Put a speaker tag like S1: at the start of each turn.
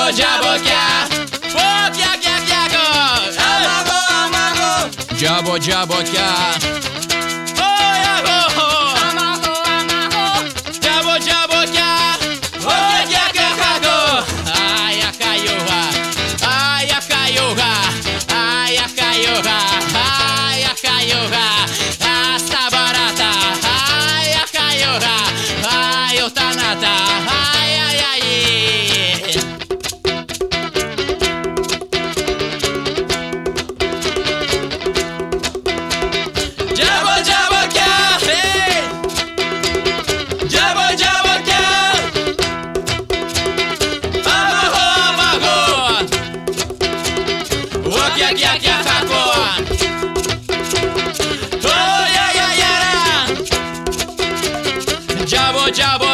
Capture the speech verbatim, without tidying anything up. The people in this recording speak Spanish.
S1: Jabo, jabo, kya. Oh, kya, kya, kya, go.
S2: Amago, amago.
S1: Jabo, jabo, kya. Oh, yeah, oh, oh.
S2: Amago, amago.
S1: Jabo, jabo, kya. Oh, kya, kya, kya, go. Ay, akayoga. Ay, akayoga. Ay, akayoga. Ay, akayoga. Hasta barata. Ay, akayoga. Ay, otanata. Ay, ay, ay. Jabo, jabo, kya. Hey. Jabo, jabo, kya. Amago, amago. Oh, kya, kya, kya, kako. Oh, yeah, yeah, yeah. Jabo, jabo.